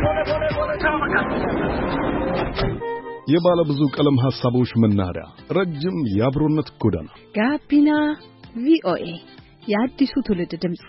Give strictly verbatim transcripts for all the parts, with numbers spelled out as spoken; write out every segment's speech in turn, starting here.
የባለ ብዙ ቀለም ሐሳቦች መናኸሪያ ረጅም የአብሮነት ጎዳና ጋቢና ቪኦኤ የአዲሱ ትውልድ ድምጽ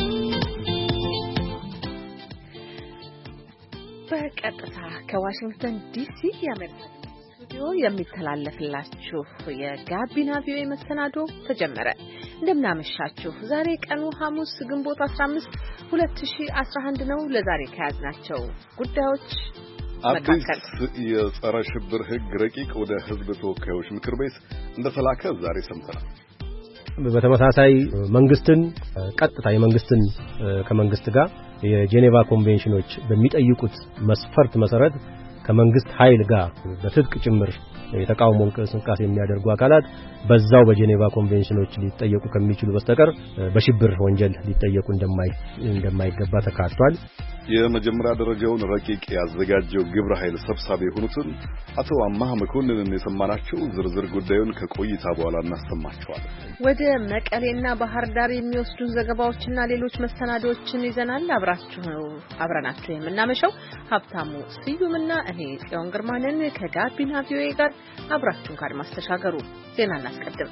በቀጥታ ከዋሽንግተን ዲሲ የአሜሪካ ስቱዲዮ የሚተላለፍላችሁ የጋቢና ቪኦኤ መሰናዶ ተጀመረ። እንደምናመሻችሁ። ዛሬ ቀኑ ሐሙስ ግንቦት አስራ አምስት ሁለት ሺህ አስራ አንድ ነው። ለዛሬ ከያዝናቸው ጉዳዮች አዲስ የጸረ ሽብር ሕግ ረቂቅ ወደ ሕዝብ ተወካዮች ምክር ቤት እንደተላከ ዛሬ ሰምተናል። በተመሳሳይ መንግስትን ቀጥታ የመንግስትን ከመንግስት ጋር የጄኔቫ ኮንቬንሽኖች በሚጠይቁት መስፈርት መሰረት ከመንግስት ኃይል ጋር በትጥቅ ጭምር የተቃውሞ እንቅስቃሴ የሚያደርጉ አካላት በዛው በጄኔቫ ኮንቬንሽኖች ሊጠየቁ ከሚችሉ በስተቀር በሽብር ወንጀል ሊጠየቁ እንደማይ እንደማይገባ ተካቷል። የመጀመሪያ ደረጃውን ረቂቅ ያዘጋጀው ግብረ ኃይል ሰብሳቢ የሆኑትን አቶ አማሃ መኮንንን የሰማናቸው ዝርዝር ጉዳዩን ከቆይታ በኋላ እናሰማቸዋለን። ወደ መቀሌና ባህር ዳር የሚወስዱን ዘገባዎችና ሌሎች መሰናዶዎችን ይዘናል። አብራችሁ ነው አብረናችሁ የምናመሸው ሀብታሙ ስዩምና እኔ ጽዮን ግርማንን ከጋቢና ቪኦኤ ጋር አብራችሁን ካድማስ ተሻገሩ። ዜና እናስቀድም።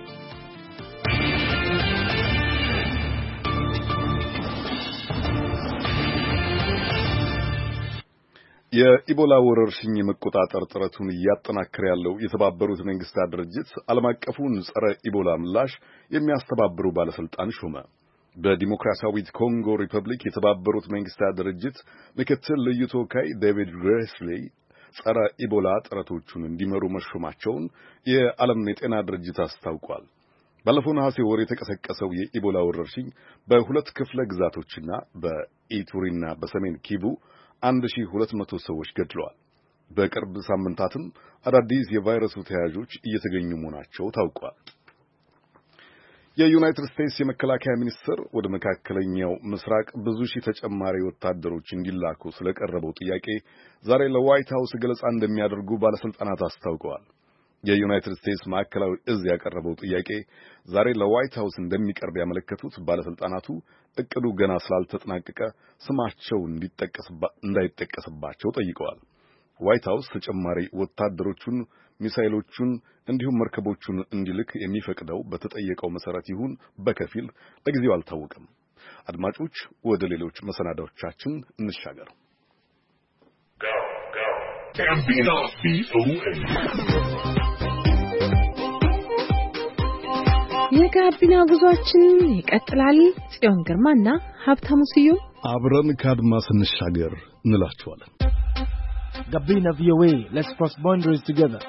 የኢቦላ ወረርሽኝ መቆጣጠር ጥረቱን እያጠናከረ ያለው የተባበሩት መንግስታት ድርጅት ዓለም አቀፉን ጸረ ኢቦላ ምላሽ የሚያስተባብሩ ባለስልጣን ሾመ። በዲሞክራሲያዊት ኮንጎ ሪፐብሊክ የተባበሩት መንግስታት ድርጅት ምክትል ልዩ ተወካይ ዴቪድ ግሬስሊ ጸረ ኢቦላ ጥረቶቹን እንዲመሩ መሾማቸውን የዓለም የጤና ድርጅት አስታውቋል። ባለፈው ነሐሴ ወር የተቀሰቀሰው የኢቦላ ወረርሽኝ በሁለት ክፍለ ግዛቶችና በኢቱሪና በሰሜን ኪቡ አንድ ሺህ ሁለት መቶ ሰዎች ገድለዋል። በቅርብ ሳምንታትም አዳዲስ የቫይረሱ ተያዦች እየተገኙ መሆናቸው ታውቋል። የዩናይትድ ስቴትስ የመከላከያ ሚኒስትር ወደ መካከለኛው ምስራቅ ብዙ ሺህ ተጨማሪ ወታደሮች እንዲላኩ ስለቀረበው ጥያቄ ዛሬ ለዋይት ሃውስ ገለጻ እንደሚያደርጉ ባለስልጣናት አስታውቀዋል። የዩናይትድ ስቴትስ ማዕከላዊ እዝ ያቀረበው ጥያቄ ዛሬ ለዋይት ሃውስ እንደሚቀርብ ያመለከቱት ባለስልጣናቱ እቅዱ ገና ስላልተጠናቀቀ ስማቸው እንዳይጠቀስባቸው ጠይቀዋል። ዋይት ሃውስ ተጨማሪ ወታደሮቹን፣ ሚሳኤሎቹን እንዲሁም መርከቦቹን እንዲልክ የሚፈቅደው በተጠየቀው መሰረት ይሁን በከፊል ለጊዜው አልታወቀም። አድማጮች፣ ወደ ሌሎች መሰናዳዎቻችን እንሻገር። ጋቢና ቪኦኤ የጋቢና ጉዟችን ይቀጥላል። ጽዮን ግርማና ሀብታሙ ስዩም አብረን ካድማስ እንሻገር እንላችኋለን። ጋቢና ቪኦኤ let's cross boundaries together።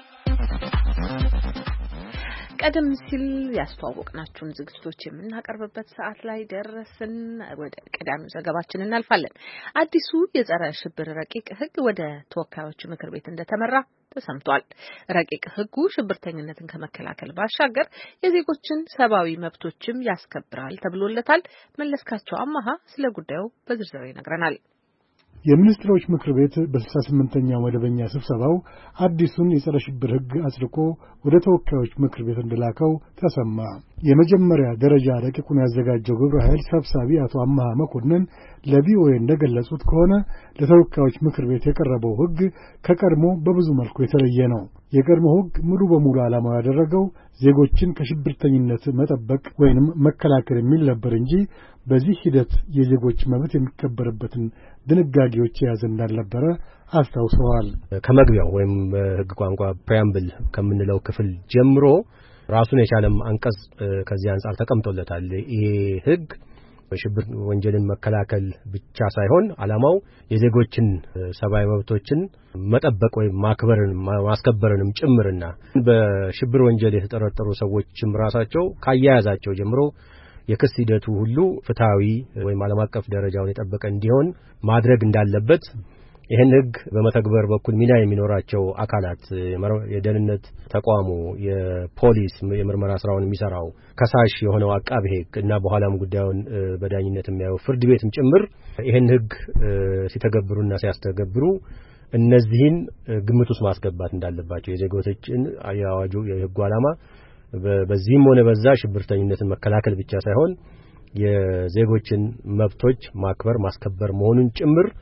ቀደም ሲል ያስተዋወቅናችሁን ዝግጅቶች የምናቀርብበት ሰዓት ላይ ደረስን። ወደ ቀዳሚው ዘገባችን እናልፋለን። አዲሱ የጸረ ሽብር ረቂቅ ሕግ ወደ ተወካዮች ምክር ቤት እንደተመራ ተሰምቷል። ረቂቅ ሕጉ ሽብርተኝነትን ከመከላከል ባሻገር የዜጎችን ሰብአዊ መብቶችም ያስከብራል ተብሎለታል። መለስካቸው አማሃ ስለ ጉዳዩ በዝርዝር ይነግረናል። የሚኒስትሮች ምክር ቤት በስልሳ ስምንተኛው መደበኛ ስብሰባው አዲሱን የጸረ ሽብር ሕግ አጽድቆ ወደ ተወካዮች ምክር ቤት እንደላከው ተሰማ። የመጀመሪያ ደረጃ ረቂቁን ያዘጋጀው ግብረ ኃይል ሰብሳቢ አቶ አማሃ መኮንን ለቪኦኤ እንደገለጹት ከሆነ ለተወካዮች ምክር ቤት የቀረበው ሕግ ከቀድሞ በብዙ መልኩ የተለየ ነው። የቀድሞ ሕግ ሙሉ በሙሉ ዓላማው ያደረገው ዜጎችን ከሽብርተኝነት መጠበቅ ወይንም መከላከል የሚል ነበር እንጂ በዚህ ሂደት የዜጎች መብት የሚከበርበትን ድንጋጌዎች የያዘ እንዳልነበረ አስታውሰዋል። ከመግቢያው ወይም በሕግ ቋንቋ ፕሪያምብል ከምንለው ክፍል ጀምሮ ራሱን የቻለም አንቀጽ ከዚህ አንጻር ተቀምጦለታል። ይሄ ሕግ በሽብር ወንጀልን መከላከል ብቻ ሳይሆን ዓላማው የዜጎችን ሰብአዊ መብቶችን መጠበቅ ወይም ማክበርን ማስከበርንም ጭምርና በሽብር ወንጀል የተጠረጠሩ ሰዎችም ራሳቸው ካያያዛቸው ጀምሮ የክስ ሂደቱ ሁሉ ፍትሃዊ ወይም ዓለም አቀፍ ደረጃውን የጠበቀ እንዲሆን ማድረግ እንዳለበት ይህን ሕግ በመተግበር በኩል ሚና የሚኖራቸው አካላት የደህንነት ተቋሙ፣ የፖሊስ የምርመራ ስራውን የሚሰራው ከሳሽ የሆነው አቃቤ ሕግ እና በኋላም ጉዳዩን በዳኝነት የሚያየው ፍርድ ቤትም ጭምር ይህን ሕግ ሲተገብሩና ሲያስተገብሩ እነዚህን ግምት ውስጥ ማስገባት እንዳለባቸው የዜጎችን ያዋጁ የሕጉ ዓላማ በዚህም ሆነ በዛ ሽብርተኝነትን መከላከል ብቻ ሳይሆን የዜጎችን መብቶች ማክበር ማስከበር መሆኑን ጭምር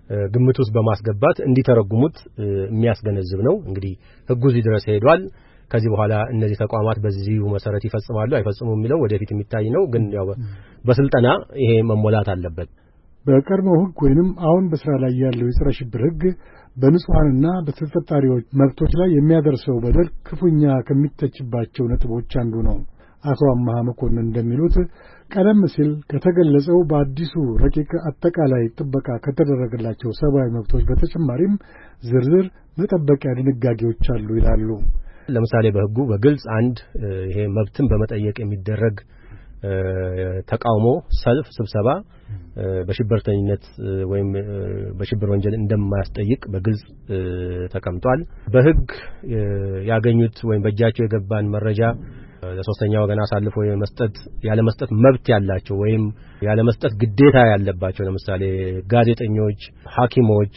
ግምት ውስጥ በማስገባት እንዲተረጉሙት የሚያስገነዝብ ነው። እንግዲህ ህጉ እዚህ ድረስ ሄዷል። ከዚህ በኋላ እነዚህ ተቋማት በዚሁ መሰረት ይፈጽማሉ አይፈጽሙ የሚለው ወደፊት የሚታይ ነው። ግን ያው በስልጠና ይሄ መሞላት አለበት። በቀድሞው ህግ ወይንም አሁን በስራ ላይ ያለው የጸረ ሽብር ህግ በንጹሃንና በተጠርጣሪዎች መብቶች ላይ የሚያደርሰው በደል ክፉኛ ከሚተችባቸው ነጥቦች አንዱ ነው። አቶ አማሃ መኮንን እንደሚሉት ቀደም ሲል ከተገለጸው በአዲሱ ረቂቅ አጠቃላይ ጥበቃ ከተደረገላቸው ሰብአዊ መብቶች በተጨማሪም ዝርዝር መጠበቂያ ድንጋጌዎች አሉ ይላሉ። ለምሳሌ በህጉ በግልጽ አንድ ይሄ መብትን በመጠየቅ የሚደረግ ተቃውሞ፣ ሰልፍ፣ ስብሰባ በሽብርተኝነት ወይም በሽብር ወንጀል እንደማያስጠይቅ በግልጽ ተቀምጧል። በህግ ያገኙት ወይም በእጃቸው የገባን መረጃ ለሶስተኛ ወገን አሳልፎ የመስጠት ያለ መስጠት መብት ያላቸው ወይም ያለ መስጠት ግዴታ ያለባቸው ለምሳሌ ጋዜጠኞች፣ ሐኪሞች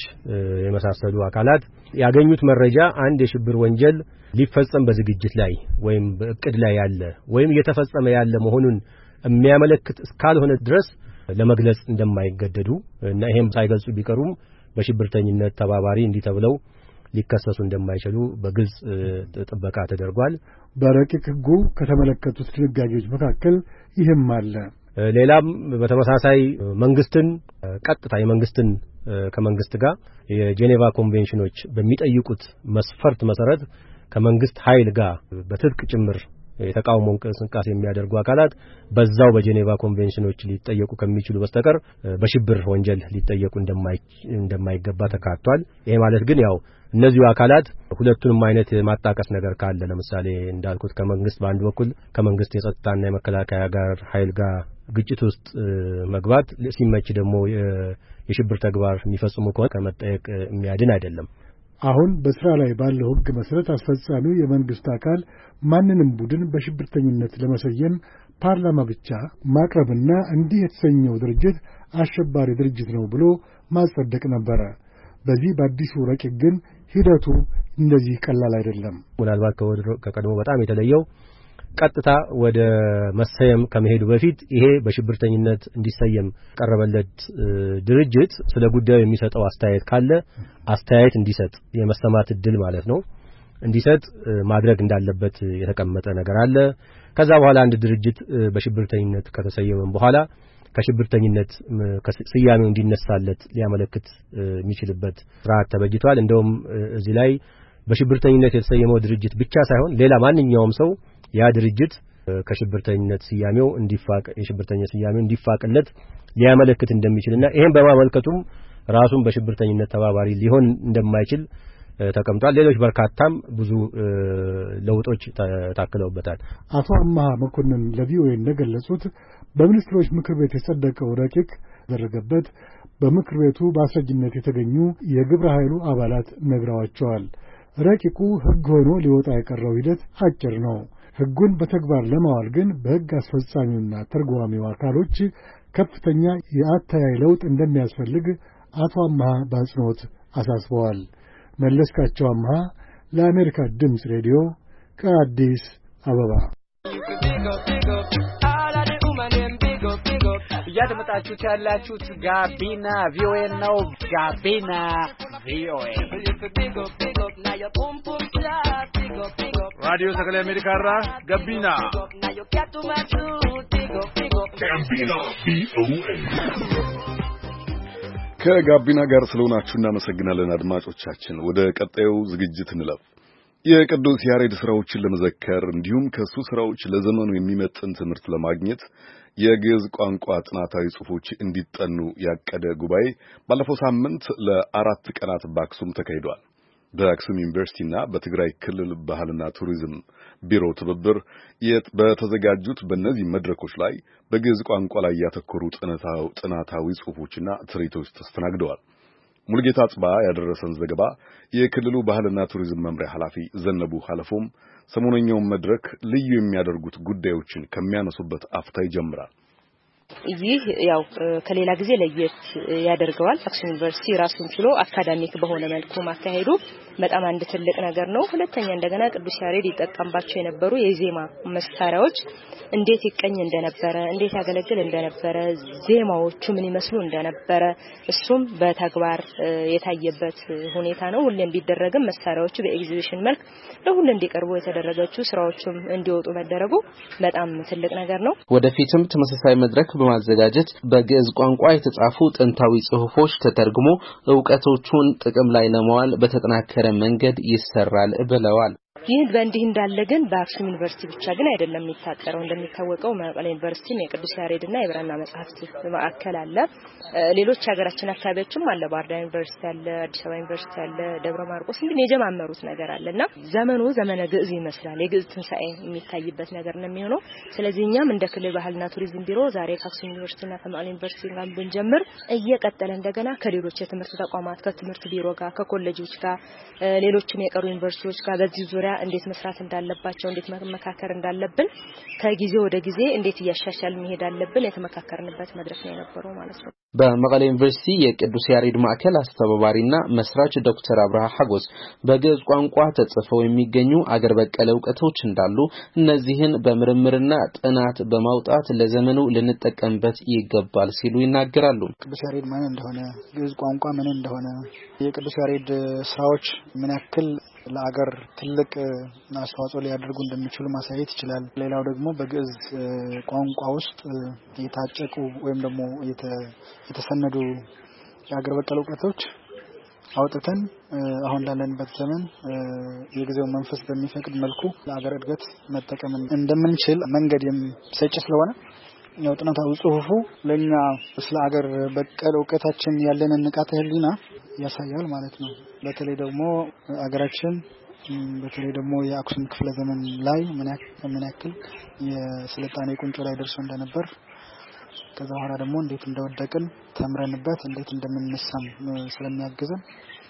የመሳሰሉ አካላት ያገኙት መረጃ አንድ የሽብር ወንጀል ሊፈጸም በዝግጅት ላይ ወይም በእቅድ ላይ ያለ ወይም እየተፈጸመ ያለ መሆኑን የሚያመለክት እስካልሆነ ድረስ ለመግለጽ እንደማይገደዱ እና ይሄም ሳይገልጹ ቢቀሩም በሽብርተኝነት ተባባሪ እንዲተብለው ሊከሰሱ እንደማይችሉ በግልጽ ጥበቃ ተደርጓል። በረቂቅ ህጉ ከተመለከቱት ድንጋጌዎች መካከል ይህም አለ። ሌላም በተመሳሳይ መንግስትን ቀጥታ የመንግስትን ከመንግስት ጋር የጄኔቫ ኮንቬንሽኖች በሚጠይቁት መስፈርት መሰረት ከመንግስት ኃይል ጋር በትጥቅ ጭምር የተቃውሞ እንቅስቃሴ የሚያደርጉ አካላት በዛው በጄኔቫ ኮንቬንሽኖች ሊጠየቁ ከሚችሉ በስተቀር በሽብር ወንጀል ሊጠየቁ እንደማይገባ ተካቷል። ይሄ ማለት ግን ያው እነዚህ አካላት ሁለቱንም አይነት ማጣቀስ ነገር ካለ ለምሳሌ እንዳልኩት ከመንግስት በአንድ በኩል ከመንግስት የጸጥታና የመከላከያ ጋር ኃይል ጋር ግጭት ውስጥ መግባት ሲመች ደግሞ የሽብር ተግባር የሚፈጽሙ ከሆነ ከመጠየቅ የሚያድን አይደለም። አሁን በስራ ላይ ባለው ህግ መሰረት አስፈጻሚው የመንግስት አካል ማንንም ቡድን በሽብርተኝነት ለመሰየም ፓርላማ ብቻ ማቅረብና እንዲህ የተሰኘው ድርጅት አሸባሪ ድርጅት ነው ብሎ ማጸደቅ ነበረ። በዚህ በአዲሱ ረቂቅ ግን ሂደቱ እንደዚህ ቀላል አይደለም። ምናልባት ከቀድሞ በጣም የተለየው ቀጥታ ወደ መሰየም ከመሄዱ በፊት ይሄ በሽብርተኝነት እንዲሰየም ቀረበለት ድርጅት ስለ ጉዳዩ የሚሰጠው አስተያየት ካለ አስተያየት እንዲሰጥ የመሰማት እድል ማለት ነው እንዲሰጥ ማድረግ እንዳለበት የተቀመጠ ነገር አለ። ከዛ በኋላ አንድ ድርጅት በሽብርተኝነት ከተሰየመ በኋላ ከሽብርተኝነት ስያሜው እንዲነሳለት ሊያመለክት የሚችልበት ስርዓት ተበጅቷል። እንደውም እዚህ ላይ በሽብርተኝነት የተሰየመው ድርጅት ብቻ ሳይሆን ሌላ ማንኛውም ሰው ያ ድርጅት ከሽብርተኝነት ስያሜው እንዲፋቅ የሽብርተኝነት ስያሜው እንዲፋቅለት ሊያመለክት እንደሚችልና ይሄን በማመልከቱም ራሱን በሽብርተኝነት ተባባሪ ሊሆን እንደማይችል ተቀምጧል። ሌሎች በርካታም ብዙ ለውጦች ታክለውበታል። አቶ አማሃ መኮንን ለቪኦኤ እንደገለጹት በሚኒስትሮች ምክር ቤት የጸደቀው ረቂቅ ደረገበት በምክር ቤቱ በአስረጅነት የተገኙ የግብረ ኃይሉ አባላት ነግረዋቸዋል። ረቂቁ ህግ ሆኖ ሊወጣ የቀረው ሂደት አጭር ነው። ህጉን በተግባር ለማዋል ግን በህግ አስፈጻሚውና ተርጓሚው አካሎች ከፍተኛ የአተያይ ለውጥ እንደሚያስፈልግ አቶ አማሃ በአጽንኦት አሳስበዋል። መለስካቸው አማሃ ለአሜሪካ ድምፅ ሬዲዮ ከአዲስ አበባ። እያደመጣችሁት ያላችሁት ጋቢና ቪኦኤ ነው። ጋቢና ቪኦኤ ራዲዮ ሰከለ አሜሪካ ራ ጋቢና ጋቢና ቪኦኤ ከጋቢና ጋር ስለሆናችሁ እናመሰግናለን አድማጮቻችን። ወደ ቀጣዩ ዝግጅት እንለፍ። የቅዱስ ያሬድ ስራዎችን ለመዘከር እንዲሁም ከሱ ስራዎች ለዘመኑ የሚመጥን ትምህርት ለማግኘት የግዕዝ ቋንቋ ጥናታዊ ጽሑፎች እንዲጠኑ ያቀደ ጉባኤ ባለፈው ሳምንት ለአራት ቀናት በአክሱም ተካሂዷል። በአክሱም ዩኒቨርሲቲና በትግራይ ክልል ባህልና ቱሪዝም ቢሮ ትብብር በተዘጋጁት በእነዚህ መድረኮች ላይ በግዕዝ ቋንቋ ላይ ያተኮሩ ጥናታዊ ጽሑፎችና ትርኢቶች ተስተናግደዋል። ሙልጌታ ጽባ ያደረሰን ዘገባ የክልሉ ባህልና ቱሪዝም መምሪያ ኃላፊ ዘነቡ ሐለፎም ሰሞነኛውን መድረክ ልዩ የሚያደርጉት ጉዳዮችን ከሚያነሱበት አፍታ ይጀምራል። ይህ ያው ከሌላ ጊዜ ለየት ያደርገዋል አክሱም ዩኒቨርሲቲ ራሱን ችሎ አካዳሚክ በሆነ መልኩ ማካሄዱ በጣም አንድ ትልቅ ነገር ነው ሁለተኛ እንደገና ቅዱስ ያሬድ ይጠቀምባቸው የነበሩ የዜማ መሳሪያዎች እንዴት ይቀኝ እንደነበረ እንዴት ያገለግል እንደነበረ ዜማዎቹ ምን ይመስሉ እንደነበረ እሱም በተግባር የታየበት ሁኔታ ነው ሁሌም ቢደረግም መሳሪያዎቹ በኤግዚቢሽን መልክ ለሁሉ እንዲቀርቡ የተደረገችው ስራዎችም እንዲወጡ መደረጉ በጣም ትልቅ ነገር ነው ወደፊትም ተመሳሳይ መድረክ በማዘጋጀት በግዕዝ ቋንቋ የተጻፉ ጥንታዊ ጽሑፎች ተተርጉሞ ዕውቀቶቹን ጥቅም ላይ ለማዋል በተጠናከረ መንገድ ይሰራል ብለዋል ይህ በእንዲህ እንዳለ ግን በአክሱም ዩኒቨርሲቲ ብቻ ግን አይደለም የሚታቀረው እንደሚታወቀው መቀሌ ዩኒቨርሲቲም የቅዱስ ያሬድና የብራና መጻሕፍት ማዕከል አለ ሌሎች ሀገራችን አካባቢዎችም አለ ባርዳር ዩኒቨርሲቲ አለ አዲስ አበባ ዩኒቨርሲቲ አለ ደብረ ማርቆስ እንዲህ የጀማመሩት ነገር አለና ዘመኑ ዘመነ ግዕዝ ይመስላል የግዕዝ ትንሳኤ የሚታይበት ነገር ነው የሚሆነው ስለዚህ እኛም እንደ ክልል ባህልና ቱሪዝም ቢሮ ዛሬ ከአክሱም ዩኒቨርሲቲና ከመቀሌ ዩኒቨርሲቲ ጋር ብንጀምር እየቀጠለ እንደገና ከሌሎች የትምህርት ተቋማት ከትምህርት ቢሮ ጋር ከኮሌጆች ጋር ሌሎችም የቀሩ ዩኒቨርሲቲዎች ጋር በዚህ ዙሪያ እንዴት መስራት እንዳለባቸው እንዴት መመካከር እንዳለብን ከጊዜ ወደ ጊዜ እንዴት ያሻሻል መሄድ አለብን የተመካከርንበት መድረክ ነው የነበረው ማለት ነው በመቀሌ ዩኒቨርሲቲ የቅዱስ ያሬድ ማዕከል አስተባባሪና መስራች ዶክተር አብርሃ ሐጎስ በግዕዝ ቋንቋ ተጽፈው የሚገኙ አገር በቀል ዕውቀቶች እንዳሉ እነዚህን በምርምርና ጥናት በማውጣት ለዘመኑ ልንጠቀምበት ይገባል ሲሉ ይናገራሉ ቅዱስ ያሬድ ማን እንደሆነ ግዕዝ ቋንቋ ምን እንደሆነ የቅዱስ ያሬድ ስራዎች ምን ያክል ለአገር ትልቅ አስተዋጽኦ ሊያደርጉ እንደሚችሉ ማሳየት ይችላል ሌላው ደግሞ በግዕዝ ቋንቋ ውስጥ የታጨቁ ወይም ደግሞ የተሰነዱ የአገር በቀል ዕውቀቶች አውጥተን አሁን ላለንበት ዘመን የጊዜው መንፈስ በሚፈቅድ መልኩ ለአገር እድገት መጠቀም እንደምንችል መንገድ የሚሰጭ ስለሆነ ያው ጥናታዊ ጽሑፉ ለኛ ስለ አገር በቀል ዕውቀታችን ያለንን ንቃተ ህሊና ያሳያል ማለት ነው በተለይ ደግሞ አገራችን በተለይ ደግሞ የአክሱም ክፍለ ዘመን ላይ ምን ያክል የስልጣኔ ቁንጮ ላይ ደርሶ እንደነበር ከዛ በኋላ ደግሞ እንዴት እንደወደቅን ተምረንበት እንዴት እንደምንነሳም ስለሚያግዘን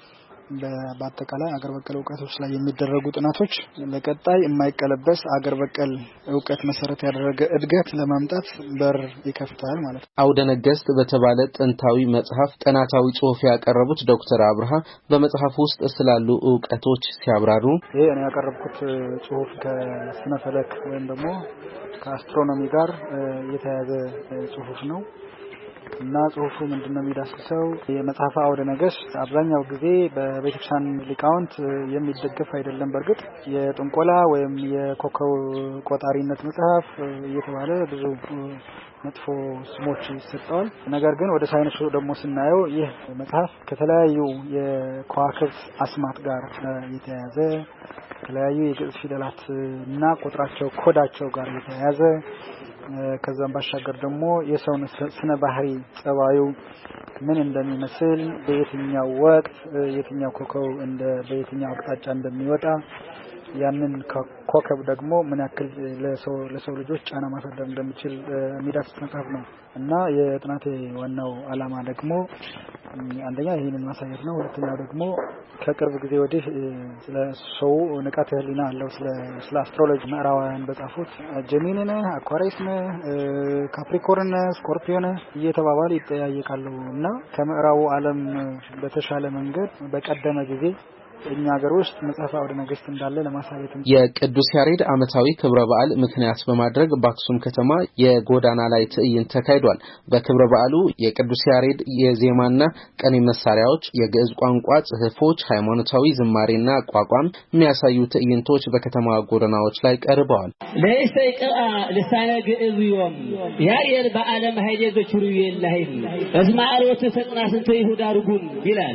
በአጠቃላይ አገር በቀል ዕውቀቶች ላይ የሚደረጉ ጥናቶች ለቀጣይ የማይቀለበስ አገር በቀል ዕውቀት መሰረት ያደረገ እድገት ለማምጣት በር ይከፍታል ማለት ነው አውደ ነገስት በተባለ ጥንታዊ መጽሐፍ ጥናታዊ ጽሑፍ ያቀረቡት ዶክተር አብርሃ በመጽሐፉ ውስጥ ስላሉ ዕውቀቶች ሲያብራሩ ይሄ እኔ ያቀረብኩት ጽሑፍ ከስነ ፈለክ ወይም ደግሞ ከአስትሮኖሚ ጋር የተያያዘ ጽሑፍ ነው እና ጽሑፉ ምንድነው የሚዳስሰው የመጽሐፍ አውደ ነገስት አብዛኛው ጊዜ በቤተክርስቲያን ሊቃውንት የሚደገፍ አይደለም በርግጥ የጥንቆላ ወይም የኮከብ ቆጣሪነት መጽሐፍ እየተባለ ብዙ መጥፎ ስሞች ይሰጣል ነገር ግን ወደ ሳይንሱ ደግሞ ስናየው ይህ መጽሐፍ ከተለያዩ የከዋክብት አስማት ጋር የተያያዘ ከተለያዩ የግዕዝ ፊደላት እና ቁጥራቸው ኮዳቸው ጋር የተያያዘ ከዛም ባሻገር ደግሞ የሰው ስነ ባህሪ ጸባዩ ምን እንደሚመስል በየትኛው ወቅት የትኛው ኮከብ እንደ በየትኛው አቅጣጫ እንደሚወጣ ያንን ኮከብ ደግሞ ምን ያክል ለሰው ለሰው ልጆች ጫና ማሳደር እንደሚችል የሚዳስስ መጽሐፍ ነው እና የጥናቴ ዋናው ዓላማ ደግሞ አንደኛ ይሄንን ማሳየት ነው ሁለተኛው ደግሞ ከቅርብ ጊዜ ወዲህ ስለ ሰው ንቃተ ህሊና አለው ስለ ስለ አስትሮሎጂ ምዕራባውያን በጻፉት ጀሚኒ ነህ አኳሪስ ነህ ካፕሪኮርን ነህ ስኮርፒዮ ነህ እየተባባሉ ይጠያየቃሉ እና ከምዕራቡ ዓለም በተሻለ መንገድ በቀደመ ጊዜ እኛ ሀገር ውስጥ መጽሐፍ አውደ ነገስት እንዳለ ለማሳየት የቅዱስ ያሬድ ዓመታዊ ክብረ በዓል ምክንያት በማድረግ በአክሱም ከተማ የጎዳና ላይ ትዕይንት ተካሂዷል። በክብረ በዓሉ የቅዱስ ያሬድ የዜማና ቀኔ መሳሪያዎች፣ የግዕዝ ቋንቋ ጽሑፎች፣ ሃይማኖታዊ ዝማሬና አቋቋም የሚያሳዩ ትዕይንቶች በከተማ ጎዳናዎች ላይ ቀርበዋል። ለይሰይqa ልሳነ ግዕዝ ይወም ያሬድ በዓለም ኃይሌ ዘቹሩ ይላሂ እስማኤሎት ተጽናስንተ ይሁዳ ርጉም ይላል።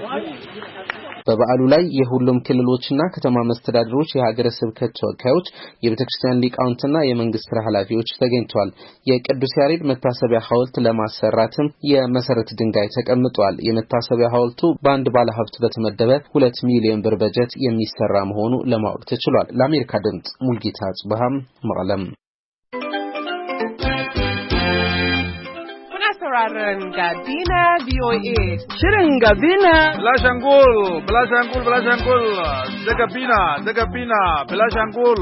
በበዓሉ ላይ የሁሉም ክልሎችና ከተማ መስተዳድሮች የሀገረ ስብከት ተወካዮች የቤተክርስቲያን ሊቃውንትና የመንግስት ስራ ኃላፊዎች ተገኝተዋል። የቅዱስ ያሬድ መታሰቢያ ሐውልት ለማሰራትም የመሰረት ድንጋይ ተቀምጧል። የመታሰቢያ ሐውልቱ በአንድ ባለሀብት በተመደበ ሁለት ሚሊዮን ብር በጀት የሚሰራ መሆኑ ለማወቅ ተችሏል። ለአሜሪካ ድምጽ ሙልጌታ ጽበሃም መቀለም። Gabina V O A. Shirin Gabina. Belashangul, Belashangul, Belashangul. De Gabina, de Gabina, Belashangul.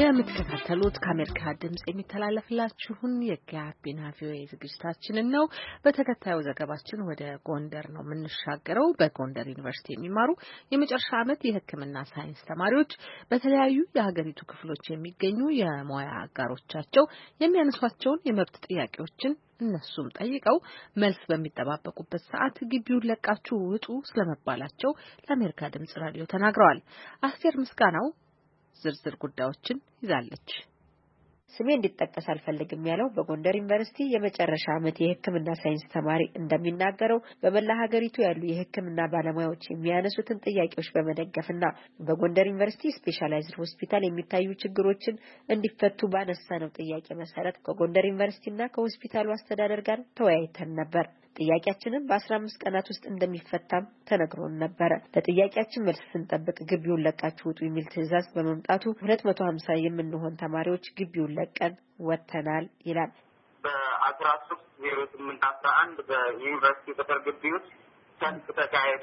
የምትከታተሉት ከአሜሪካ ድምጽ የሚተላለፍላችሁን የጋቢና ቪኦኤ ዝግጅታችንን ነው። በተከታዩ ዘገባችን ወደ ጎንደር ነው የምንሻገረው። በጎንደር ዩኒቨርሲቲ የሚማሩ የመጨረሻ ዓመት የሕክምና ሳይንስ ተማሪዎች በተለያዩ የሀገሪቱ ክፍሎች የሚገኙ የሙያ አጋሮቻቸው የሚያነሷቸውን የመብት ጥያቄዎችን እነሱም ጠይቀው መልስ በሚጠባበቁበት ሰዓት ግቢውን ለቃችሁ ውጡ ስለመባላቸው ለአሜሪካ ድምጽ ራዲዮ ተናግረዋል። አስቴር ምስጋናው ዝርዝር ጉዳዮችን ይዛለች። ስሜ እንዲጠቀስ አልፈልግም ያለው በጎንደር ዩኒቨርሲቲ የመጨረሻ ዓመት የሕክምና ሳይንስ ተማሪ እንደሚናገረው በመላ ሀገሪቱ ያሉ የሕክምና ባለሙያዎች የሚያነሱትን ጥያቄዎች በመደገፍና በጎንደር ዩኒቨርሲቲ ስፔሻላይዝድ ሆስፒታል የሚታዩ ችግሮችን እንዲፈቱ ባነሳነው ጥያቄ መሰረት ከጎንደር ዩኒቨርሲቲና ከሆስፒታሉ አስተዳደር ጋር ተወያይተን ነበር። ጥያቄያችንን በአስራ አምስት ቀናት ውስጥ እንደሚፈታም ተነግሮን ነበር። ለጥያቄያችን መልስ ስንጠብቅ ግቢውን ለቃችሁ ውጡ የሚል ትዕዛዝ በመምጣቱ ሁለት መቶ ሀምሳ የምንሆን ተማሪዎች ግቢውን ለቀን ወጥተናል ይላል። በአስራ ሶስት ዜሮ ስምንት አስራ አንድ በዩኒቨርሲቲ ቅጥር ግቢ ውስጥ ሰልፍ ተካሄደ።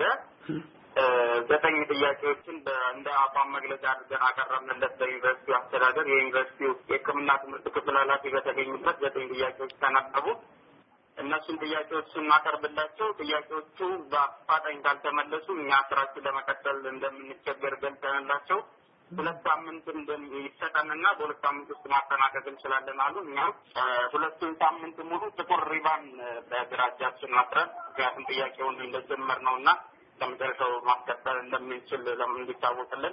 ዘጠኝ ጥያቄዎችን እንደ አቋም መግለጫ አድርገን አቀረብንለት ለዩኒቨርሲቲው አስተዳደር። የዩኒቨርሲቲው የሕክምና ትምህርት ክፍል ኃላፊ በተገኙበት ዘጠኝ ጥያቄዎች ተነበቡ። እነሱን ጥያቄዎች ስናቀርብላቸው ጥያቄዎቹ በአፋጣኝ ካልተመለሱ እኛ ስራችን ለመቀጠል እንደምንቸገር ገልጸንላቸው ሁለት ሳምንት እንደሚሰጠንና በሁለት ሳምንት ውስጥ ማጠናቀቅ እንችላለን አሉ። እኛም ሁለቱን ሳምንት ሙሉ ጥቁር ሪባን በግራ እጃችን አስረን ምክንያቱም ጥያቄውን እንደጀመር ነውና ለመጨረሻው ማስቀጠል እንደምንችል ለምን እንዲታወቅልን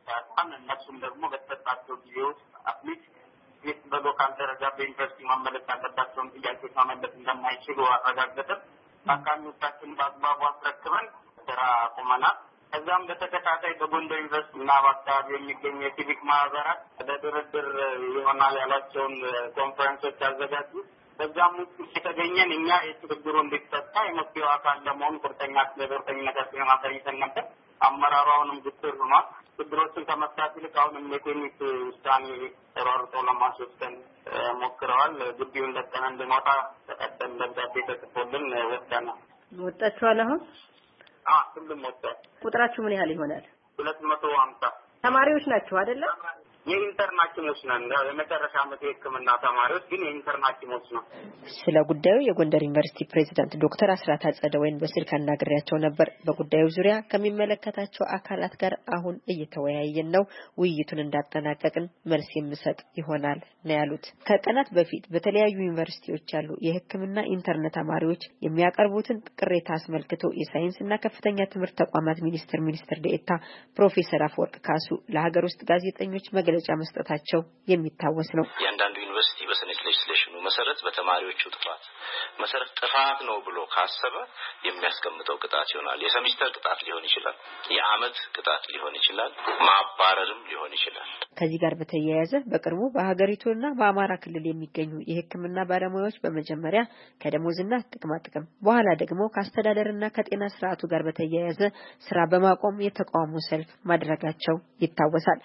እነሱም ደግሞ በተሰጣቸው ጊዜ ውስጥ አትሊስት በሎካል ደረጃ በዩኒቨርሲቲ መመለስ ያለባቸውን ጥያቄዎች መመለስ እንደማይችሉ አረጋገጥን። ታካሚዎቻችን በአግባቡ አስረክበን ስራ አቁመናል። ከዛም በተከታታይ በጎንደር ዩኒቨርሲቲ እና በአካባቢ የሚገኙ የሲቪክ ማህበራት ለድርድር ይሆናል ያላቸውን ኮንፈረንሶች ያዘጋጁ። በዛም ውስጥ የተገኘን እኛ የችግሩ እንዲፈታ የመፍትሄው አካል ለመሆን ቁርጠኛ ቁርጠኝነታችንን አሳይተን ነበር። አመራሩ አሁንም ግትር ሆኗል። ችግሮችን ከመፍታት ይልቅ አሁንም የቴክኒክ ውሳኔ ተሯርጦ ለማስወሰን ሞክረዋል። ግቢውን ለቀን እንድንወጣ ተቀደም ደብዳቤ ተጽፎልን ወጥተናል። ወጣችኋል? አሁን አዎ ሁሉም ወጥቷል። ቁጥራችሁ ምን ያህል ይሆናል? ሁለት መቶ ሀምሳ ተማሪዎች ናችሁ አይደለ? የኢንተርን ሐኪሞች ነን። የመጨረሻ ዓመት የሕክምና ተማሪዎች ግን የኢንተርን ሐኪሞች ነው። ስለ ጉዳዩ የጎንደር ዩኒቨርሲቲ ፕሬዝዳንት ዶክተር አስራት አጸደወይን በስልክ አናግሬያቸው ነበር። በጉዳዩ ዙሪያ ከሚመለከታቸው አካላት ጋር አሁን እየተወያየን ነው። ውይይቱን እንዳጠናቀቅን መልስ የምሰጥ ይሆናል ነው ያሉት። ከቀናት በፊት በተለያዩ ዩኒቨርሲቲዎች ያሉ የሕክምና ኢንተርን ተማሪዎች የሚያቀርቡትን ቅሬታ አስመልክቶ የሳይንስና ከፍተኛ ትምህርት ተቋማት ሚኒስቴር ሚኒስትር ዴኤታ ፕሮፌሰር አፈወርቅ ካሱ ለሀገር ውስጥ ጋዜጠኞች መግለጫ መስጠታቸው የሚታወስ ነው። ያንዳንዱ ዩኒቨርሲቲ በሰኔት ሌጅስሌሽኑ መሰረት በተማሪዎቹ ጥፋት መሰረት ጥፋት ነው ብሎ ካሰበ የሚያስቀምጠው ቅጣት ይሆናል። የሰሚስተር ቅጣት ሊሆን ይችላል፣ የአመት ቅጣት ሊሆን ይችላል፣ ማባረርም ሊሆን ይችላል። ከዚህ ጋር በተያያዘ በቅርቡ በሀገሪቱና በአማራ ክልል የሚገኙ የሕክምና ባለሙያዎች በመጀመሪያ ከደሞዝና ጥቅማ ጥቅም በኋላ ደግሞ ከአስተዳደርና ከጤና ስርዓቱ ጋር በተያያዘ ስራ በማቆም የተቃውሞ ሰልፍ ማድረጋቸው ይታወሳል።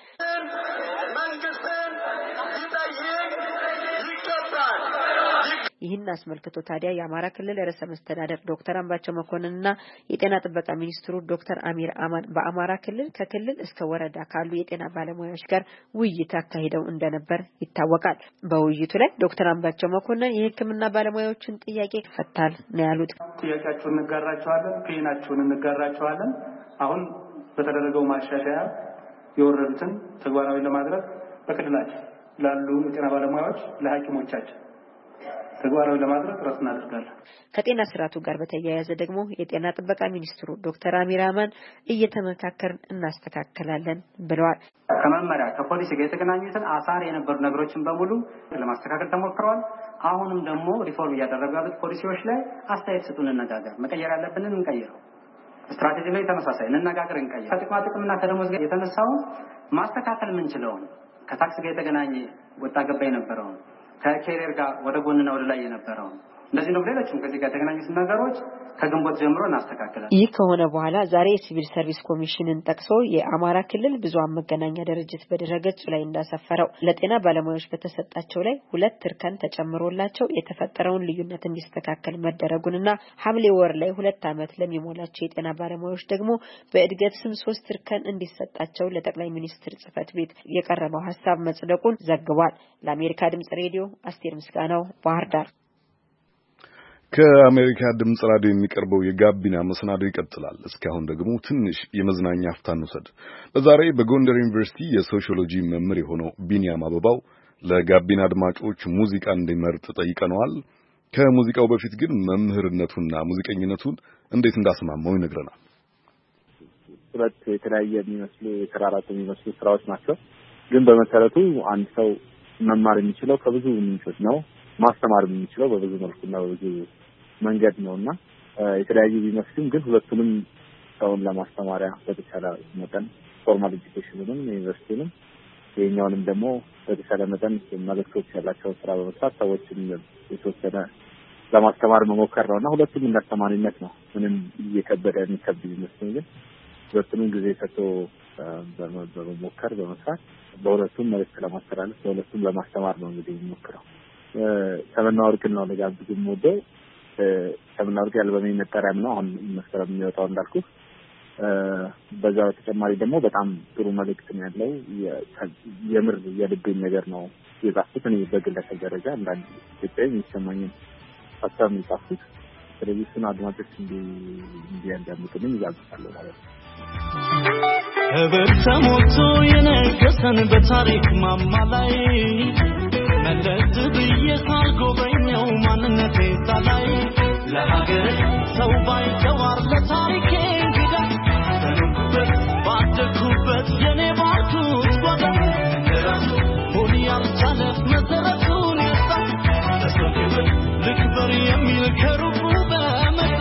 ይህን አስመልክቶ ታዲያ የአማራ ክልል ርዕሰ መስተዳድር ዶክተር አምባቸው መኮንንና የጤና ጥበቃ ሚኒስትሩ ዶክተር አሚር አማን በአማራ ክልል ከክልል እስከ ወረዳ ካሉ የጤና ባለሙያዎች ጋር ውይይት አካሂደው እንደነበር ይታወቃል። በውይይቱ ላይ ዶክተር አምባቸው መኮንን የሕክምና ባለሙያዎችን ጥያቄ ፈታል ነው ያሉት። ጥያቄያችሁን እንጋራቸዋለን፣ ፕላናችሁን እንጋራቸዋለን። አሁን በተደረገው ማሻሻያ የወረዱትን ተግባራዊ ለማድረግ በክልላችን ላሉ የጤና ባለሙያዎች ለሐኪሞቻችን ተግባራዊ ለማድረግ ጥረት እናደርጋለን። ከጤና ስርዓቱ ጋር በተያያዘ ደግሞ የጤና ጥበቃ ሚኒስትሩ ዶክተር አሚር አማን እየተመካከርን እናስተካክላለን ብለዋል። ከመመሪያ ከፖሊሲ ጋር የተገናኙትን አሳር የነበሩ ነገሮችን በሙሉ ለማስተካከል ተሞክረዋል። አሁንም ደግሞ ሪፎርም እያደረጉ ያሉት ፖሊሲዎች ላይ አስተያየት ስጡን፣ እንነጋገር። መቀየር ያለብንን እንቀይረው። ስትራቴጂ ላይ ተመሳሳይ እንነጋገር፣ እንቀይር። ከጥቅማ ጥቅምና ከደሞዝ ጋር የተነሳውን ማስተካከል ምንችለውን ከታክስ ጋር የተገናኘ ወጣ ገባ የነበረውን ከኬሪየር ጋር ወደ ጎንና ወደ ላይ የነበረው እንደዚህ ነው ሌሎችም ከዚህ ጋር ተገናኙት ነገሮች ከግንቦት ጀምሮ እናስተካክላለን። ይህ ከሆነ በኋላ ዛሬ ሲቪል ሰርቪስ ኮሚሽንን ጠቅሶ የአማራ ክልል ብዙሃን መገናኛ ድርጅት በድረገጹ ላይ እንዳሰፈረው ለጤና ባለሙያዎች በተሰጣቸው ላይ ሁለት እርከን ተጨምሮላቸው የተፈጠረውን ልዩነት እንዲስተካከል መደረጉንና ሐምሌ ወር ላይ ሁለት ዓመት ለሚሞላቸው የጤና ባለሙያዎች ደግሞ በእድገት ስም ሶስት እርከን እንዲሰጣቸው ለጠቅላይ ሚኒስትር ጽህፈት ቤት የቀረበው ሐሳብ መጽደቁን ዘግቧል። ለአሜሪካ ድምጽ ሬዲዮ አስቴር ምስጋናው ባህር ዳር። ከአሜሪካ ድምጽ ራዲዮ የሚቀርበው የጋቢና መሰናዶ ይቀጥላል። እስካሁን ደግሞ ትንሽ የመዝናኛ አፍታን ወሰድ። ለዛሬ በጎንደር ዩኒቨርሲቲ የሶሺዮሎጂ መምህር የሆነው ቢኒያም አበባው ለጋቢና አድማጮች ሙዚቃ እንዲመርጥ ጠይቀነዋል። ከሙዚቃው በፊት ግን መምህርነቱና ሙዚቀኝነቱን እንዴት እንዳስማማው ይነግረናል። ሁለት የተለያየ የሚመስሉ የተራራቁ የሚመስሉ ስራዎች ናቸው። ግን በመሰረቱ አንድ ሰው መማር የሚችለው ከብዙ ምንጮች ነው። ማስተማር የሚችለው በብዙ መልኩና በብዙ መንገድ ነውና የተለያዩ ቢመስሉም ግን ሁለቱንም ሰውን ለማስተማሪያ በተቻለ መጠን ፎርማል ኤጁኬሽንንም ዩኒቨርሲቲንም የኛውንም ደግሞ በተቻለ መጠን መልእክቶች ያላቸው ስራ በመስራት ሰዎችን የተወሰነ ለማስተማር መሞከር ነውና ሁለቱም እንዳስተማሪነት ነው። ምንም እየከበደ የሚከብድ ቢመስልም ግን ሁለቱንም ጊዜ ሰጥቶ በመሞከር በመስራት በሁለቱም መልእክት ለማስተላለፍ በሁለቱም ለማስተማር ነው እንግዲህ የሚሞክረው። ሰመና ወርቅን ነው ለጋብዝ የምወደው። ሰመና ወርቅ ያልበሜ መጠሪያም ነው አሁን መስከረም የሚወጣው እንዳልኩ። በዛ በተጨማሪ ደግሞ በጣም ጥሩ መልእክት ነው ያለው። የምር የልቤን ነገር ነው የጻፍኩት እኔ በግለሰብ ደረጃ እንዳንድ ኢትዮጵያዊ የሚሰማኝን ሀሳብ ነው የጻፍኩት። ስለዚህ እሱን አድማጮች እንዲያዳምጡልኝ እጋብዛለሁ ማለት ነው። በተሞቶ የነገሰን በታሪክ ማማ ላይ መለስ ብዬ ሳልጎበኘው ማንነቴ ሳላይ ለሀገር ሰው ባይተዋር ለታሪኬ እንግዳ በኖርኩበት ባደግኩበት የኔ ባልኩት ጓዳ እንደራሱ ሆን ያልቻለ መሰረቱን ያጣ ለሰው ክብር ልክበር የሚል ከሩቁ በመጣ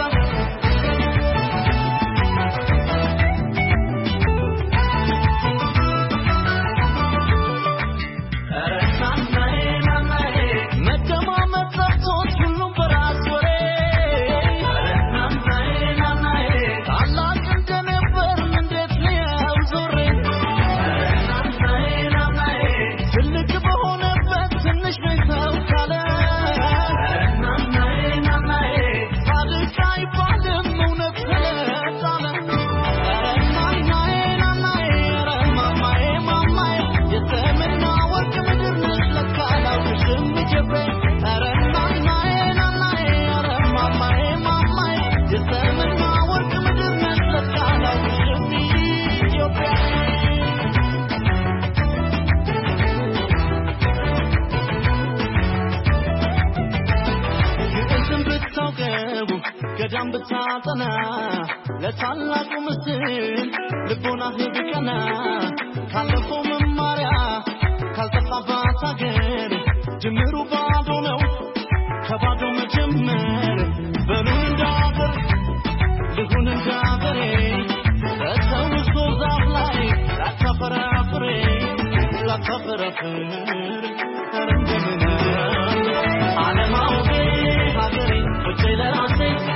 ገዳም ብታጠና ለታላቁ ምስል ልቦና ህብቀና ካለፈው መማሪያ ካልጠፋባት ሀገር ጅምሩ ባዶ ነው ከባዶ መጀመር በሉን እንዳገር ልሁን እንዳገሬ በተውሶ ዛፍ ላይ ላታፈራፍሬ ላታፈራፍር እንደምን አለማውቄ ሀገሬ ቁጭ ለራሴ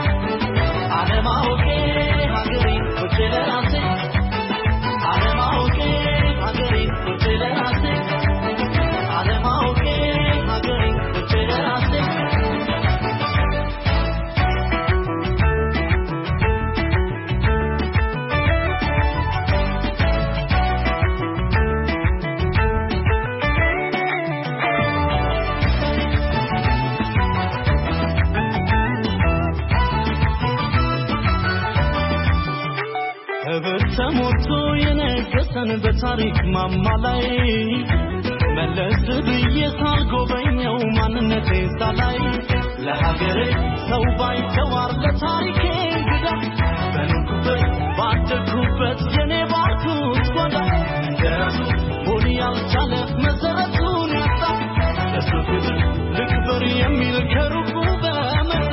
አለማውቄ ሀገሬ ቁጭ ለራሴ አለማውቄ ሀገሬ ቁጭ ለራሴ አለማውቄ ሀገሬ ቁጭ ለራሴ ተሞቶ የነገሰን በታሪክ ማማ ላይ መለስ ብዬ ሳልጎበኘው ማንነቴ ሳላይ ለሀገሬ ሰው ባይተዋር ለታሪኬ እንግዳ በኖርኩበት ባደግኩበት የኔ ባልኩት ጓዳ እንደራሱ ሆን ያልቻለ መሰረቱን ያጣ ለሱ ክብር ልክበር የሚል ከሩቁ በመጣ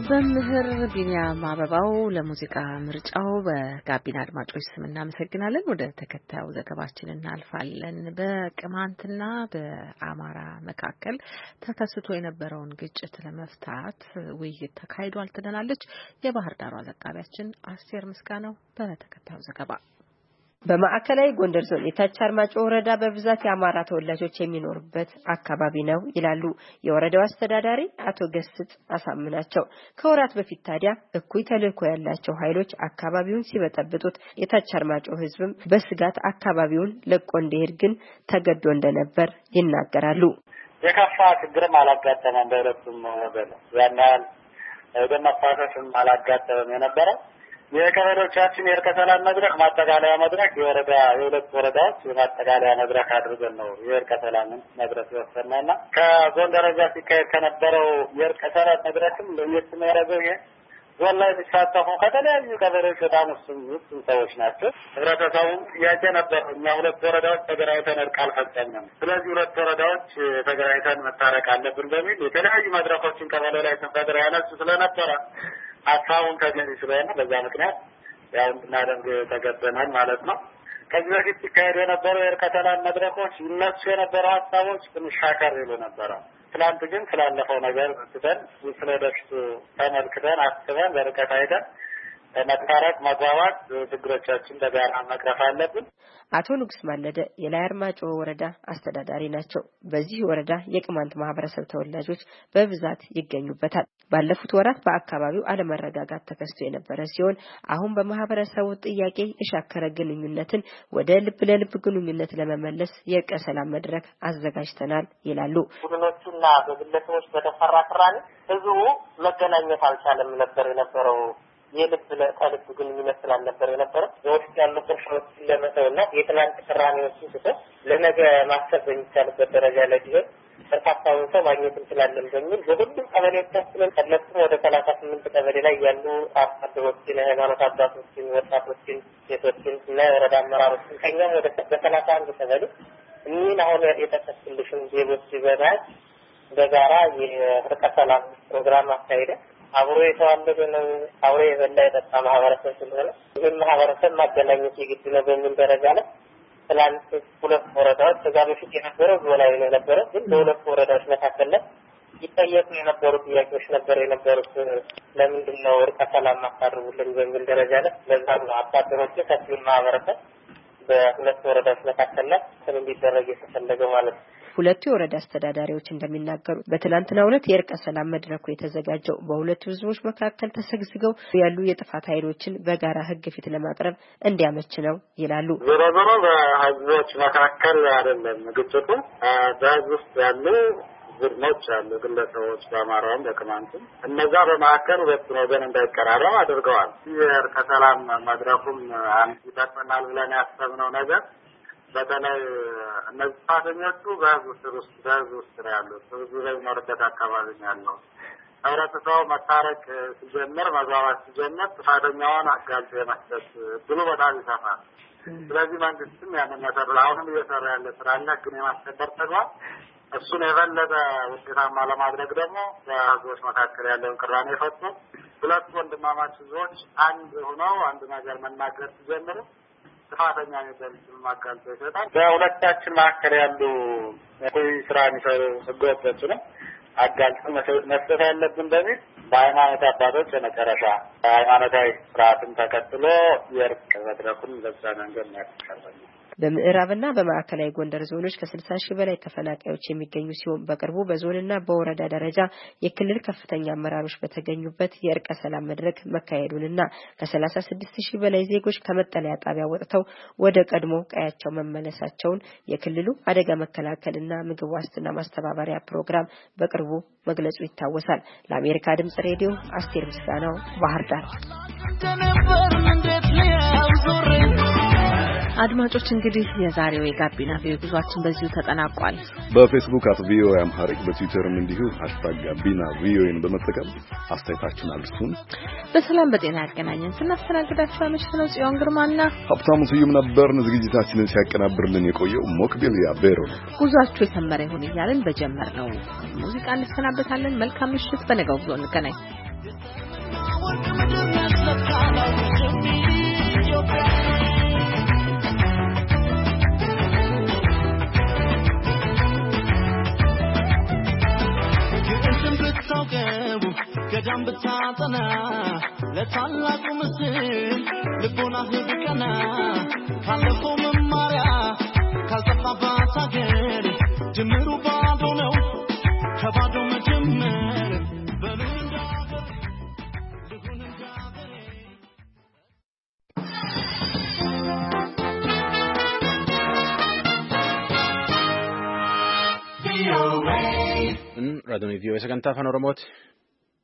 መምህር ቢኒያም አበባው ለሙዚቃ ምርጫው በጋቢና አድማጮች ስም እናመሰግናለን። ወደ ተከታዩ ዘገባችን እናልፋለን። በቅማንትና በአማራ መካከል ተከስቶ የነበረውን ግጭት ለመፍታት ውይይት ተካሂዷል ትለናለች የባህር ዳሯ ዘጋቢያችን አስቴር ምስጋናው በተከታዩ ዘገባ። በማዕከላዊ ጎንደር ዞን የታች አርማጭሆ ወረዳ በብዛት የአማራ ተወላጆች የሚኖሩበት አካባቢ ነው ይላሉ የወረዳው አስተዳዳሪ አቶ ገስጽ አሳምናቸው። ከወራት በፊት ታዲያ እኩይ ተልዕኮ ያላቸው ኃይሎች አካባቢውን ሲበጠብጡት የታች አርማጭሆ ሕዝብም በስጋት አካባቢውን ለቆ እንዲሄድ ግን ተገዶ እንደነበር ይናገራሉ። የከፋ ችግርም አላጋጠመም። በሁለቱም ወገን ያን ያህል ደም መፋሰስም አላጋጠመም የነበረ የቀበሌዎቻችን የእርቀ ሰላም መድረክ ማጠቃለያ መድረክ የወረዳ የሁለት ወረዳዎች የማጠቃለያ መድረክ አድርገን ነው የእርቀ ሰላም መድረክ የወሰነውና ከዞን ደረጃ ሲካሄድ ከነበረው የእርቀ ሰላም መድረክም ለየት የሚያደርገው ይሄ ዞን ላይ የሚሳተፉ ከተለያዩ ቀበሌዎች በጣም ውስን ሰዎች ናቸው። ህብረተሰቡም ጥያቄ ነበር። እኛ ሁለት ወረዳዎች ተገናኝተን እርቅ አልፈጸምንም፣ ስለዚህ ሁለት ወረዳዎች ተገናኝተን መታረቅ አለብን በሚል የተለያዩ መድረኮችን ቀበሌ ላይ ስንፈጥር ያነሱ ስለነበረ ሀሳቡን ተገኝ ስለሆነ በዛ ምክንያት ያው እንድናደርግ ተገደናል ማለት ነው። ከዚህ በፊት ሲካሄዱ የነበሩ የእርቀ ሰላም መድረኮች ይነሱ የነበሩ ሀሳቦች ትንሽ ሻከር ይሉ ነበረ። ትናንት ግን ስላለፈው ነገር ስተን ስለወደፊቱ ተመልክተን አስበን በርቀት አይተን መታረቅ፣ መግባባት፣ ችግሮቻችን በጋራ መቅረፍ አለብን። አቶ ንጉስ ማለደ የላይ አርማጭሆ ወረዳ አስተዳዳሪ ናቸው። በዚህ ወረዳ የቅማንት ማህበረሰብ ተወላጆች በብዛት ይገኙበታል። ባለፉት ወራት በአካባቢው አለመረጋጋት ተከስቶ የነበረ ሲሆን አሁን በማህበረሰቡ ጥያቄ የሻከረ ግንኙነትን ወደ ልብ ለልብ ግንኙነት ለመመለስ የእርቀ ሰላም መድረክ አዘጋጅተናል ይላሉ። ቡድኖቹና በግለሰቦች በተፈራ ቅራኔ ህዝቡ መገናኘት አልቻለም ነበር የነበረው የልብ ለልብ ግንኙነት ስላልነበር የነበረው በውስጥ ያሉ ቁርሾች ለመተውና የትናንት ቅራኔዎችን ትቶ ለነገ ማሰብ በሚቻልበት ደረጃ ላይ ሲሆን በርካታውን ሰው ማግኘት እንችላለን በሚል በሁሉም ቀበሌዎቻችንን ከለጥም ወደ ሰላሳ ስምንት ቀበሌ ላይ ያሉ አስተዳደሮችን፣ የሃይማኖት አባቶችን፣ ወጣቶችን፣ ሴቶችን እና የወረዳ አመራሮችን ከኛም ወደ በሰላሳ አንድ ቀበሌ እኒህን አሁን የጠቀስኩልሽን ዜጎች በመያዝ በጋራ የእርቀ ሰላም ፕሮግራም አካሄደ። አብሮ የተዋለደ ነው። አብሮ የበላ የጠጣ ማህበረሰብ ስለሆነ ይህን ማህበረሰብ ማገናኘት የግድ ነው በሚል ደረጃ ላይ ትላንት ሁለት ወረዳዎች ከዛ በፊት የነበረው ዞላይ ነው የነበረው ግን በሁለት ወረዳዎች መካከል ላይ ይጠየቁ የነበሩ ጥያቄዎች ነበር የነበሩት። ለምንድን ነው እርቀ ሰላም ማካረቡልን በሚል ደረጃ ላይ ለዛ ነው አባቶች ከፊል ማህበረሰብ በሁለት ወረዳዎች መካከል ላይ እንዲደረግ የተፈለገው ማለት ነው። ሁለቱ የወረዳ አስተዳዳሪዎች እንደሚናገሩት በትናንትናው ዕለት የእርቀ ሰላም መድረኩ የተዘጋጀው በሁለቱ ህዝቦች መካከል ተሰግስገው ያሉ የጥፋት ኃይሎችን በጋራ ህግ ፊት ለማቅረብ እንዲያመች ነው ይላሉ። ዞሮ ዞሮ በህዝቦች መካከል አይደለም ግጭቱ፣ በህዝብ ውስጥ ያሉ ቡድኖች አሉ፣ ግለሰቦች በአማራውም በቅማንትም እነዛ በመካከል ሁለቱን ወገን እንዳይቀራረብ አድርገዋል። የእርቀ ሰላም መድረኩም አንድ ይጠቅመናል ብለን ያሰብነው ነገር በተለይ እነዚህ ጥፋተኞቹ በህዝብ ስር ውስጥ በህዝብ ውስጥ ነው ያሉት። ህዝቡ በሚኖርበት አካባቢ ነው ያለው። ህብረተሰቡ መታረቅ ሲጀምር መግባባት ሲጀምር ጥፋተኛውን አጋልጦ የመስጠት እድሉ በጣም ይሰፋል። ስለዚህ መንግስትም ያንን መሰረት አሁንም እየሰራ ያለ ስራ አለ። ግን የማስከበር ተግባር እሱን የበለጠ ውጤታማ ለማድረግ ደግሞ በህዝቦች መካከል ያለውን ቅራኔ ፈቶ ሁለቱ ወንድማማች ህዝቦች አንድ ሆነው አንድ ነገር መናገር ሲጀምሩ ጥፋተኛ የሚባሉትን ማጋልጦ ይሰጣል። በሁለታችን መካከል ያሉ ቆይ ስራ የሚሰሩ ህገወጦችን አጋልጠን መስጠት ያለብን በሚል በሃይማኖት አባቶች የመጨረሻ ሃይማኖታዊ ስርዓትን ተከትሎ የእርቅ መድረኩን በዛ መንገድ ነው ያቀረበው። በምዕራብና በማዕከላዊ ጎንደር ዞኖች ከስልሳ ሺህ በላይ ተፈናቃዮች የሚገኙ ሲሆን በቅርቡ በዞንና በወረዳ ደረጃ የክልል ከፍተኛ አመራሮች በተገኙበት የእርቀ ሰላም መድረክ መካሄዱንና ከሰላሳ ስድስት ሺህ በላይ ዜጎች ከመጠለያ ጣቢያ ወጥተው ወደ ቀድሞ ቀያቸው መመለሳቸውን የክልሉ አደጋ መከላከልና ምግብ ዋስትና ማስተባበሪያ ፕሮግራም በቅርቡ መግለጹ ይታወሳል። ለአሜሪካ ድምጽ ሬዲዮ አስቴር ምስጋናው ባህር ዳር። አድማጮች እንግዲህ የዛሬው የጋቢና ቪኦኤ ጉዟችን በዚሁ ተጠናቋል። በፌስቡክ አት ቪኦኤ አምሃሪክ በትዊተርም እንዲሁ ሃሽታግ ጋቢና ቪኦኤን በመጠቀም አስተያየታችሁን አድርሱን። በሰላም በጤና ያገናኘን። ስናስተናግዳችሁ አመሽነው ጽዮን ግርማና ሀብታሙ ስዩም ነበርን። ዝግጅታችንን ሲያቀናብርልን የቆየው ሞክቢልያ ቤሮ። ጉዟችሁ የሰመረ ይሁን እያልን በጀመርነው ሙዚቃ እንሰናበታለን። መልካም ምሽት። በነገው ጉዞ እንገናኝ። ገዳም ብታጠና ለታላቁ ምስል ልቦና ህብቀና ካለፈው መማሪያ ካልጠፋባት ሀገር ጅምሩ ባዶ ነው ከባዶ መጀመር በምን እንዳገር ልሁን እንዳገሬ raadiyoo vii'oo sagantaa afaan oromooti.